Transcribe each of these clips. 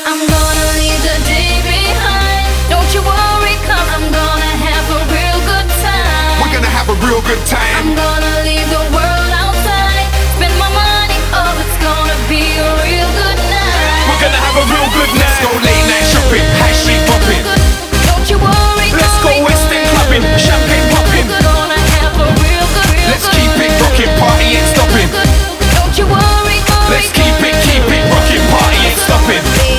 I'm gonna leave the day behind. Don't you worry, 'cause I'm gonna have a real good time. We're gonna have a real good time. I'm gonna leave the world outside. Spend my money, oh, it's gonna be a real good night. We're gonna have a real good night. Let's go late night shopping, high street popping. Don't you worry, Let's go West End clubbing, champagne popping. Gonna have a real good. Let's keep it rocking, party ain't stopping. Don't you worry, Let's keep it rocking, party ain't stopping.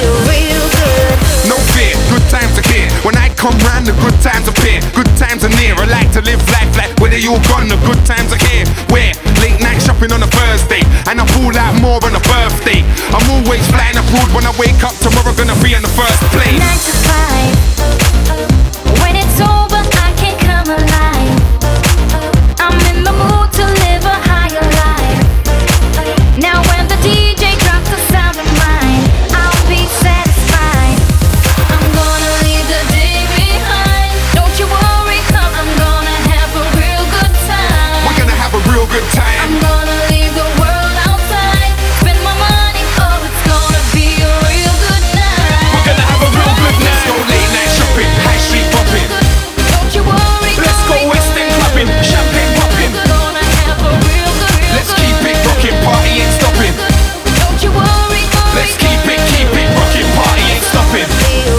No fear, good times are here. When I come round, the good times appear. Good times are near. I like to live life like whether you're gone, the good times are here. Where late night shopping on a Thursday, and I pull out more on a birthday. I'm always flying abroad. When I wake up tomorrow, gonna be in the first place. 9 to 5. When it's over, I can't come alive. I'm in the mood to live a higher life. Now when the DJ drops the sound of mine, I'll be satisfied. I'm gonna leave the day behind. Don't you worry, 'cause I'm gonna have a real good time. We're gonna have a real good time. I'm gonna leave the world outside. Spend my money, oh, it's gonna be a real good night. We're gonna have a real good night. Let's go late night shopping, high street popping. Don't you worry, Let's go West End clubbing, champagne popping. gonna have a real good. Let's keep it rocking, party ain't stopping. Don't you worry, Let's keep it rocking, party ain't stopping.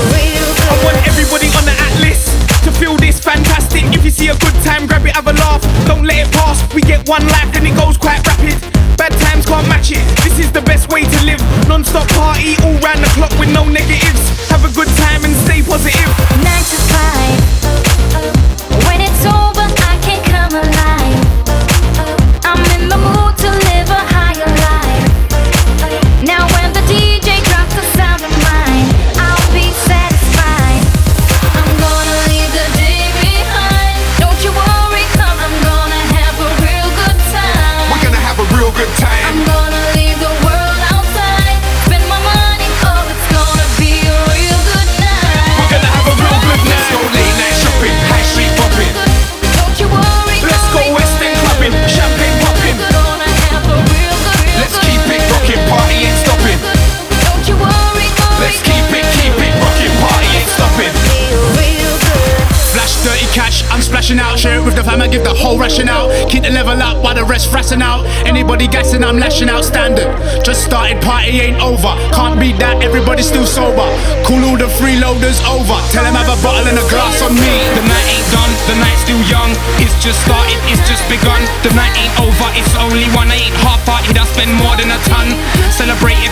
I want everybody on the atlas to feel this fantastic. If you see a good time, grab it, have a laugh. Don't let it pass. We get one life and it goes quite rapid. Bad times can't match it. This is the best way to live. Non-stop party all round the clock with no negatives. Have a good time and stay positive. 9 to 5. When it's over, I can't come alive. I'm in the mood to live a higher life. Now when the DJ drops the sound of mine, I'll be satisfied. I'm gonna leave the day behind. Don't you worry, 'cause I'm gonna have a real good time. We're gonna have a real good time. I'm gonna leave the world outside. Spend my money, oh, it's gonna be a real good night. We're gonna have a real good night. Let's go late night shopping, high street popping. Don't you worry, Let's go West End clubbing, champagne popping. gonna have a real good. Let's keep it rocking, party ain't stopping. Don't you worry, Let's keep it rocking, party ain't stopping. Flash dirty cash, I'm splashing out. Share it with the fam, I give the whole ration out. Keep the level up while the rest frassing out. Anybody gassing, I'm lashing out standard. Just started, party ain't over. Can't beat that, everybody's still sober. Call all the freeloaders over. Tell them have a bottle and a glass on me. The night ain't done, the night's still young. It's just started, it's just begun. The night ain't over, it's only one. I ain't half-hearted, I spend more than a ton. Celebrating